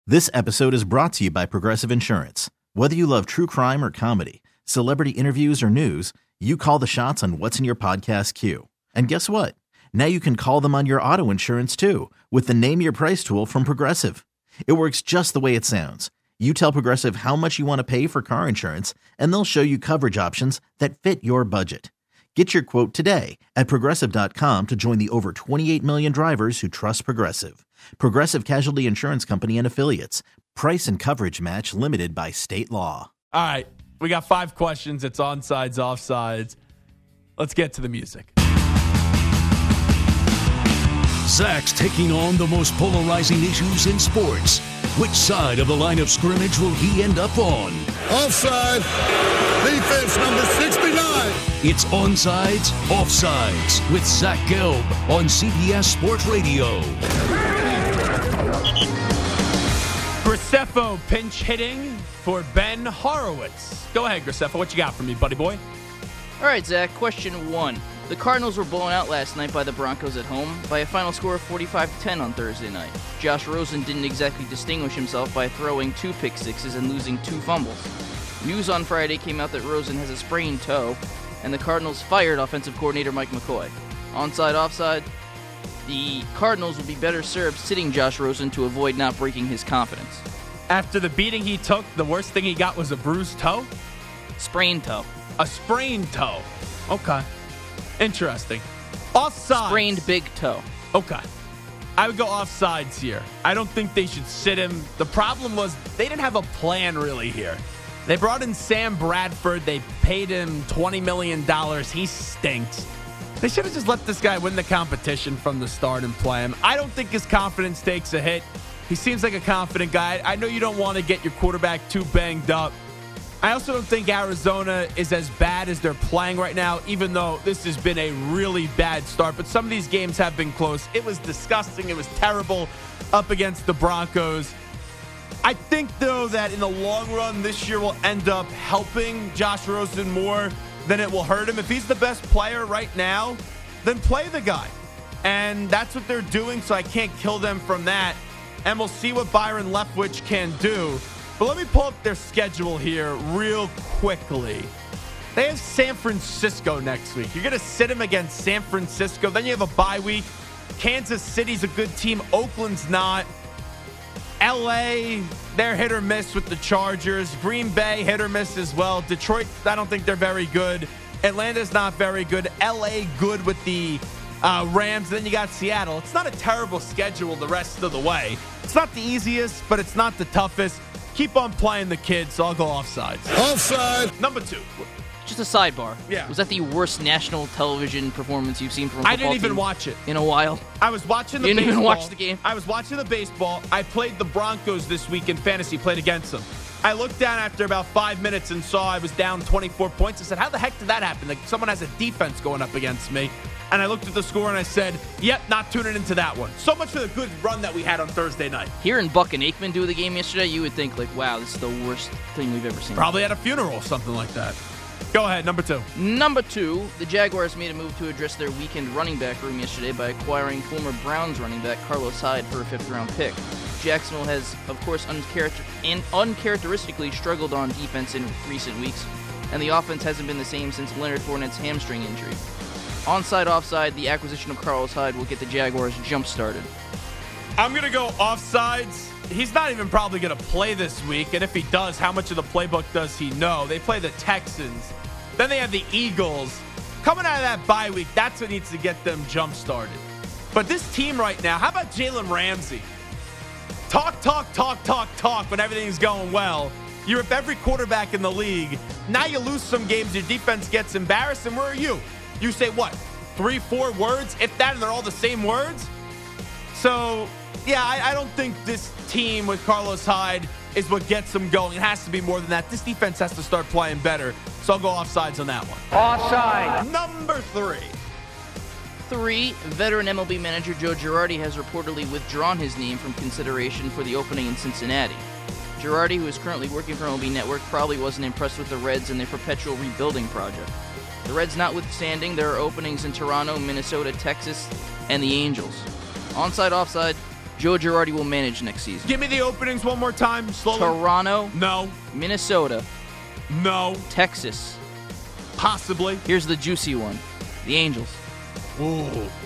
This episode is brought to you by Progressive Insurance. Whether you love true crime or comedy, celebrity interviews or news, you call the shots on what's in your podcast queue. And guess what? Now you can call them on your auto insurance too with the Name Your Price tool from Progressive. It works just the way it sounds. You tell Progressive how much you want to pay for car insurance, and they'll show you coverage options that fit your budget. Get your quote today at Progressive.com to join the over 28 million drivers who trust Progressive. Progressive Casualty Insurance Company and Affiliates. Price and coverage match limited by state law. All right, we got 5 questions. It's onsides, offsides. Let's get to the music. Zach's taking on the most polarizing issues in sports. Which side of the line of scrimmage will he end up on? Offside. Defense number 69. It's Onsides, Offsides with Zach Gelb on CBS Sports Radio. Graceffo pinch hitting for Ben Horowitz. Go ahead, Graceffo. What you got for me, buddy boy? All right, Zach. Question 1. The Cardinals were blown out last night by the Broncos at home by a final score of 45-10 on Thursday night. Josh Rosen didn't exactly distinguish himself by throwing 2 pick sixes and losing 2 fumbles. News on Friday came out that Rosen has a sprained toe, and the Cardinals fired offensive coordinator Mike McCoy. Onside, offside, the Cardinals would be better served sitting Josh Rosen to avoid not breaking his confidence. After the beating he took, the worst thing he got was a bruised toe? Sprained toe. A sprained toe. Okay. Interesting. Offsides. Sprained big toe. Okay. I would go offsides here. I don't think they should sit him. The problem was they didn't have a plan really here. They brought in Sam Bradford. They paid him $20 million. He stinks. They should have just let this guy win the competition from the start and play him. I don't think his confidence takes a hit. He seems like a confident guy. I know you don't want to get your quarterback too banged up. I also don't think Arizona is as bad as they're playing right now, even though this has been a really bad start. But some of these games have been close. It was disgusting. It was terrible up against the Broncos. I think, though, that in the long run, this year will end up helping Josh Rosen more than it will hurt him. If he's the best player right now, then play the guy. And that's what they're doing, so I can't kill them from that. And we'll see what Byron Leftwich can do. But let me pull up their schedule here real quickly. They have San Francisco next week. You're going to sit him against San Francisco. Then you have a bye week. Kansas City's a good team. Oakland's not. LA, they're hit or miss with the Chargers. Green Bay, hit or miss as well. Detroit, I don't think they're very good. Atlanta's not very good. LA, good with the Rams. Then you got Seattle. It's not a terrible schedule the rest of the way. It's not the easiest, but it's not the toughest. Keep on playing the kids, so I'll go offsides. Offside. Number 2. Just a sidebar. Yeah. Was that the worst national television performance you've seen from a football I didn't even team watch it. in a while? I was watching the You didn't baseball. even watch the game? I was watching the baseball. I played the Broncos this week in fantasy, played against them. I looked down after about 5 minutes and saw I was down 24 points. I said, how the heck did that happen? Like, someone has a defense going up against me. And I looked at the score and I said, yep, not tuning into that one. So much for the good run that we had on Thursday night. Hearing Buck and Aikman do the game yesterday, you would think, like, wow, this is the worst thing we've ever seen. Probably at a funeral or something like that. Go ahead, number 2. Number 2, the Jaguars made a move to address their weakened running back room yesterday by acquiring former Browns running back Carlos Hyde for a 5th-round pick. Jacksonville has, of course, uncharacteristically struggled on defense in recent weeks, and the offense hasn't been the same since Leonard Fournette's hamstring injury. Onside, offside, the acquisition of Carlos Hyde will get the Jaguars jump-started. I'm going to go offsides. He's not even probably going to play this week, and if he does, how much of the playbook does he know? They play the Texans. Then they have the Eagles. Coming out of that bye week, that's what needs to get them jump-started. But this team right now, how about Jalen Ramsey? Talk when everything's going well. You rip every quarterback in the league. Now you lose some games, your defense gets embarrassed, and where are you? You say what? 3-4 words? If that, and they're all the same words? So, yeah, I don't think this team with Carlos Hyde is what gets them going. It has to be more than that. This defense has to start playing better. So I'll go offsides on that one. Offside. Number 3. 3, veteran MLB manager Joe Girardi has reportedly withdrawn his name from consideration for the opening in Cincinnati. Girardi, who is currently working for MLB Network, probably wasn't impressed with the Reds and their perpetual rebuilding project. The Reds notwithstanding, there are openings in Toronto, Minnesota, Texas, and the Angels. Onside, offside, Joe Girardi will manage next season. Give me the openings one more time, slowly. Toronto. No. Minnesota. No. Texas. Possibly. Here's the juicy one. The Angels. Ooh.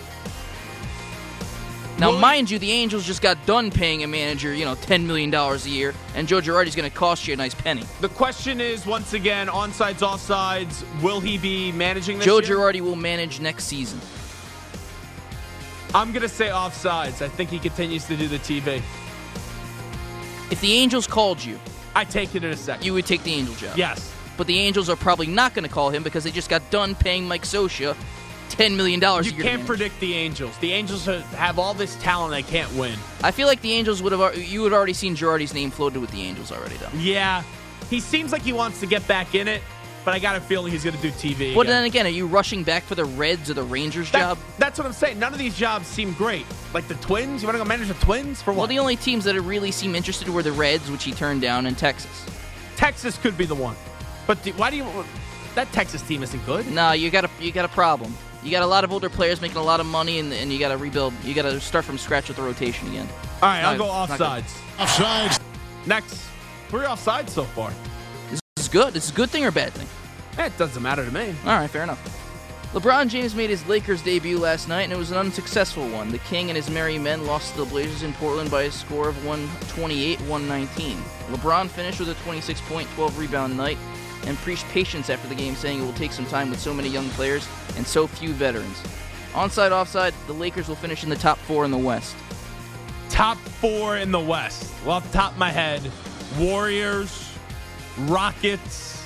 Now, mind you, the Angels just got done paying a manager, $10 million a year, and Joe Girardi's going to cost you a nice penny. The question is, once again, onsides, offsides, will he be managing this Joe year? Girardi will manage next season. I'm going to say offsides. I think he continues to do the TV. If the Angels called you, I take it in a second. you would take the Angel job. Yes. But the Angels are probably not going to call him because they just got done paying Mike Scioscia $10 million a year. You can't predict the Angels. The Angels have all this talent they can't win. I feel like the Angels would have already seen Girardi's name floated with the Angels already, though. Yeah. He seems like he wants to get back in it, but I got a feeling he's going to do TV. But then again, are you rushing back for the Reds or the Rangers job? That's what I'm saying. None of these jobs seem great. Like the Twins? You want to go manage the Twins? For what? Well, the only teams that really seem interested were the Reds, which he turned down, and Texas. Texas could be the one. But why do you... That Texas team isn't good. No, you got a problem. You got a lot of older players making a lot of money, and you got to rebuild. You got to start from scratch with the rotation again. All right, I'll go offsides. Offsides. Next. 3 offsides so far. This is good. This is a good thing or a bad thing? It doesn't matter to me. All right, fair enough. LeBron James made his Lakers debut last night, and it was an unsuccessful one. The King and his merry men lost to the Blazers in Portland by a score of 128-119. LeBron finished with a 26-point, 12-rebound night and preached patience after the game, saying it will take some time with so many young players and so few veterans. Onside, offside, the Lakers will finish in the top 4 in the West. Top 4 in the West. Well, off the top of my head, Warriors, Rockets,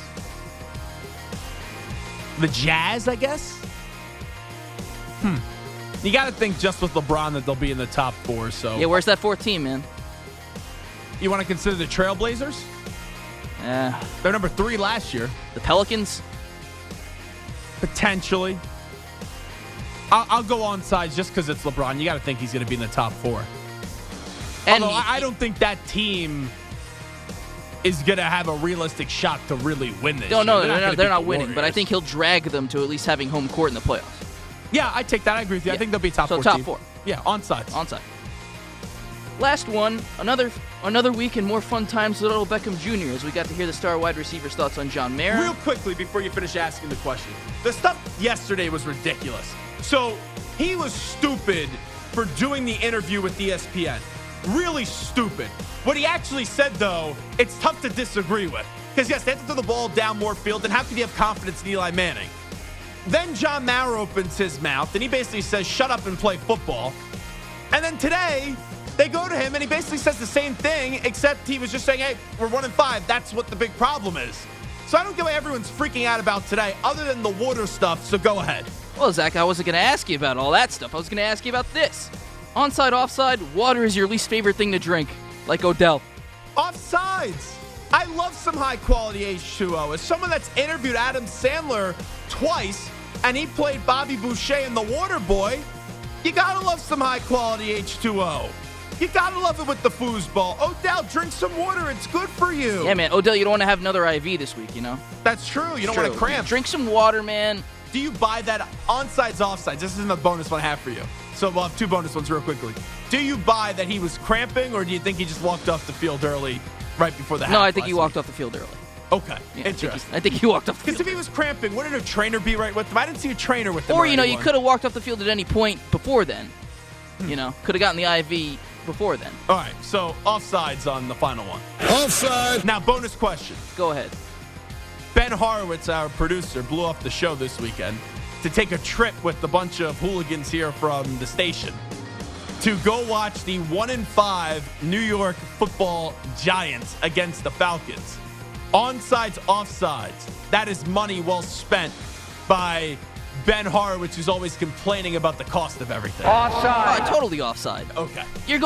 the Jazz, I guess? You got to think just with LeBron that they'll be in the top 4, so... Yeah, where's that 4th team, man? You want to consider the Trailblazers? They're number 3 last year. The Pelicans? Potentially. I'll go onside just because it's LeBron. You got to think he's going to be in the top 4. And Although I don't think that team is going to have a realistic shot to really win this. No, year. they're not winning, but I think he'll drag them to at least having home court in the playoffs. Yeah, I take that. I agree with you. Yeah. I think they'll be top 4 So top team. 4. Yeah, onside. Onside. Last one, another week and more fun times with Odell Beckham Jr. as we got to hear the star wide receiver's thoughts on John Mayer. Real quickly before you finish asking the question. The stuff yesterday was ridiculous. So he was stupid for doing the interview with ESPN. Really stupid. What he actually said, though, it's tough to disagree with. Because, yes, they have to throw the ball down more field, and how can you have confidence in Eli Manning? Then John Mayer opens his mouth, and he basically says, shut up and play football. And then today, they go to him, and he basically says the same thing, except he was just saying, hey, we're 1-5. That's what the big problem is. So I don't get why everyone's freaking out about today, other than the water stuff, so go ahead. Well, Zach, I wasn't going to ask you about all that stuff. I was going to ask you about this. Onside, offside, water is your least favorite thing to drink, like Odell. Offsides. I love some high-quality H2O. As someone that's interviewed Adam Sandler twice, and he played Bobby Boucher in The Water Boy, you gotta love some high-quality H2O. You gotta love it with the foosball. Odell, drink some water. It's good for you. Yeah, man. Odell, you don't want to have another IV this week, you know? That's true. You don't want to cramp. Drink some water, man. Do you buy that onsides, offsides? This isn't a bonus one I have for you. So we'll have 2 bonus ones real quickly. Do you buy that he was cramping, or do you think he just walked off the field early right before the half? No, I think he walked off the field early. Okay, Yeah, interesting. I think he walked off the Because field. if he was cramping, wouldn't a trainer be right with him? I didn't see a trainer with him. Or, or you know, you anyone. could have walked off the field at any point before then. You know, could have gotten the IV before then. All right, so offsides on the final one. Offside. Now, bonus question. Go ahead. Ben Horowitz, our producer, blew off the show this weekend to take a trip with a bunch of hooligans here from the station to go watch the 1-5 New York Football Giants against the Falcons. Onsides, offsides. That is money well spent by Ben Horowitz, who's always complaining about the cost of everything. Totally offside. Okay.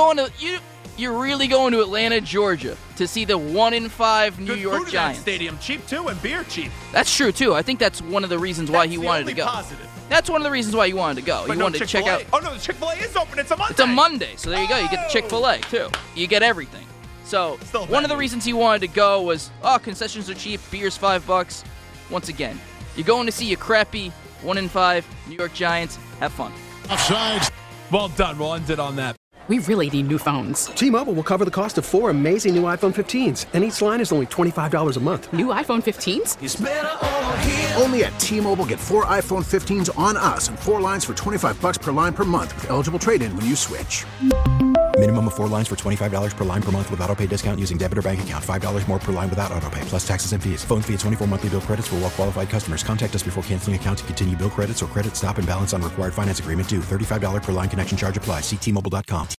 You're really going to Atlanta, Georgia to see the 1-5 New Good York food in Giants. that stadium. Cheap, too, and beer cheap. That's true, too. I think that's one of the reasons why he That's the wanted only to go. Positive. That's one of the reasons why he wanted to go. But He no wanted to check Chick-fil-A. out. Oh, no, the Chick-fil-A is open. It's a Monday. It's a Monday, so there you go. You get the Chick-fil-A, too. You get everything. So Still a one bad of the move. reasons he wanted to go was, concessions are cheap, beer's $5. Once again, you're going to see your crappy 1-5 New York Giants. Have fun. Offsides. Well done. We'll end it on that. We really need new phones. T-Mobile will cover the cost of 4 amazing new iPhone 15s, and each line is only $25 a month. New iPhone 15s? It's better over here. Only at T-Mobile, get 4 iPhone 15s on us and 4 lines for $25 per line per month with eligible trade-in when you switch. Minimum of 4 lines for $25 per line per month with autopay discount using debit or bank account. $5 more per line without autopay, plus taxes and fees. Phone fee at 24 monthly bill credits for well-qualified customers. Contact us before canceling account to continue bill credits or credit stop and balance on required finance agreement due. $35 per line connection charge applies. See T-Mobile.com.